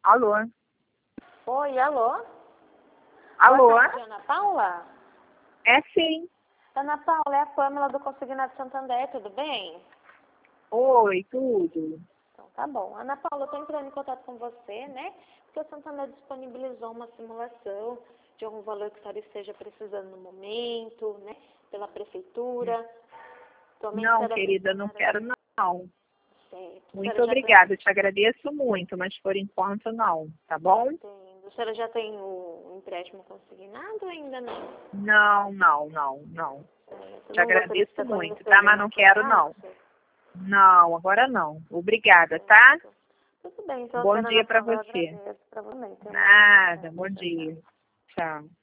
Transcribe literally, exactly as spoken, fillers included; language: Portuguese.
Alô? Oi, alô? Alô? Boa tarde, Ana Paula? É sim. Ana Paula, é a Pâmela do Consignado Santander, tudo bem? Oi, tudo. Então tá bom. Ana Paula, eu estou entrando em contato com você, né? Porque o Santander disponibilizou uma simulação de algum valor que a senhora esteja precisando no momento, né? Pela prefeitura. Somente a Não, senhora querida, não precisa- quero não. Certo. A Muito senhora já tem... obrigada, eu te agradeço muito, mas por enquanto não, tá bom? Entendo. A senhora já tem o empréstimo consignado ou ainda não? Não, não, não, não. Certo. Te Não gostaria de agradeço estar muito, conhecendo tá? Mas o não nosso quero não. espaço? Não, agora não. Obrigada, tá? Certo. Tudo bem, então, Bom senhora Ana dia pra Paula, eu você. agradeço para você. Tenha uma ótima Nada, tarde. bom Tchau, tchau. dia. Tchau.